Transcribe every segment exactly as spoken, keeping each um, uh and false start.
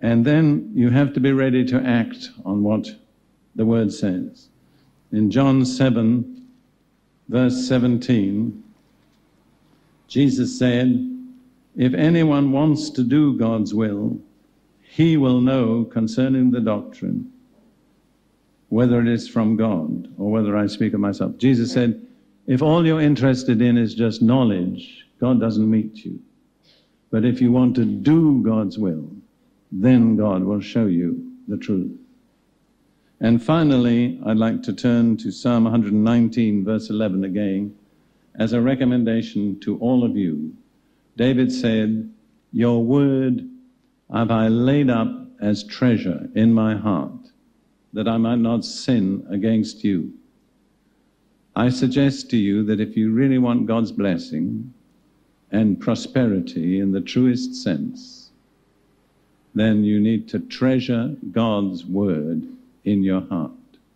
And then you have to be ready to act on what the Word says. In John seven, verse seventeen, Jesus said, "If anyone wants to do God's will, he will know concerning the doctrine whether it is from God or whether I speak of myself." Jesus said, if all you're interested in is just knowledge, God doesn't meet you. But if you want to do God's will, then God will show you the truth. And finally, I'd like to turn to Psalm one nineteen, verse eleven again, as a recommendation to all of you. David said, "Your word have I laid up as treasure in my heart, that I might not sin against you." I suggest to you that if you really want God's blessing and prosperity in the truest sense, then you need to treasure God's word in your heart.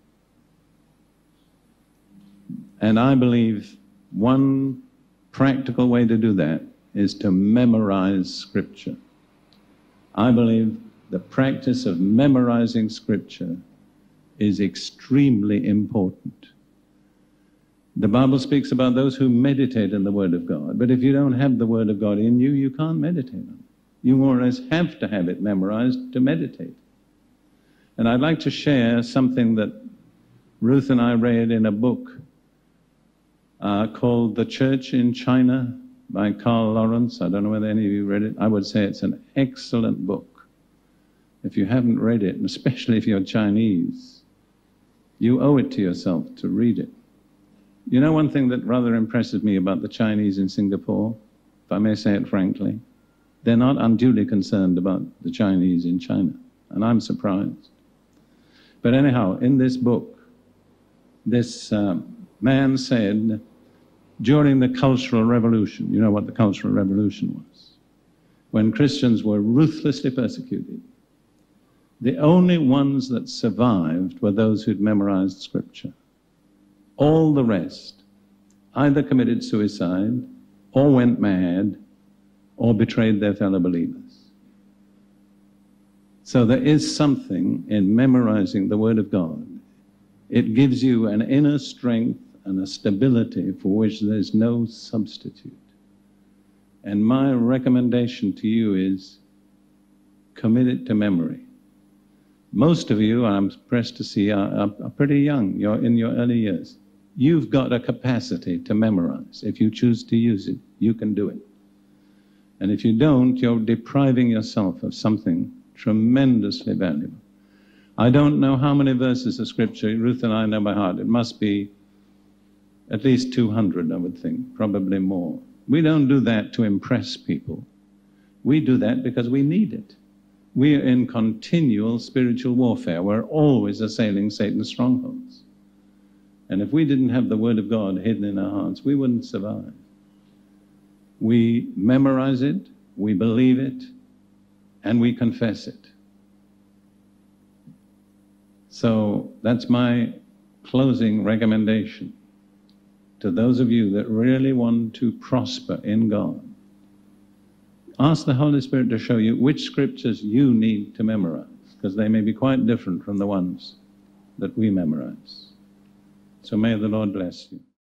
And I believe one practical way to do that is to memorize Scripture. I believe the practice of memorizing Scripture is extremely important. The Bible speaks about those who meditate in the Word of God. But if you don't have the Word of God in you, you can't meditate on it. You more or less have to have it memorized to meditate. And I'd like to share something that Ruth and I read in a book uh, called The Church in China by Carl Lawrence. I don't know whether any of you read it. I would say it's an excellent book. If you haven't read it, and especially if you're Chinese, you owe it to yourself to read it. You know, one thing that rather impresses me about the Chinese in Singapore, if I may say it frankly, they're not unduly concerned about the Chinese in China, and I'm surprised. But anyhow, in this book, this um, man said, during the Cultural Revolution, you know what the Cultural Revolution was, when Christians were ruthlessly persecuted, the only ones that survived were those who'd memorized Scripture. All the rest either committed suicide, or went mad, or betrayed their fellow believers. So there is something in memorizing the Word of God. It gives you an inner strength and a stability for which there's no substitute. And my recommendation to you is commit it to memory. Most of you, I'm impressed to see, are, are, are pretty young. You're in your early years. You've got a capacity to memorize. If you choose to use it, you can do it. And if you don't, you're depriving yourself of something tremendously valuable. I don't know how many verses of Scripture Ruth and I know by heart. It must be at least two hundred, I would think, probably more. We don't do that to impress people. We do that because we need it. We are in continual spiritual warfare. We're always assailing Satan's strongholds. And if we didn't have the Word of God hidden in our hearts, we wouldn't survive. We memorize it, we believe it, and we confess it. So that's my closing recommendation to those of you that really want to prosper in God. Ask the Holy Spirit to show you which Scriptures you need to memorize, because they may be quite different from the ones that we memorize. So may the Lord bless you.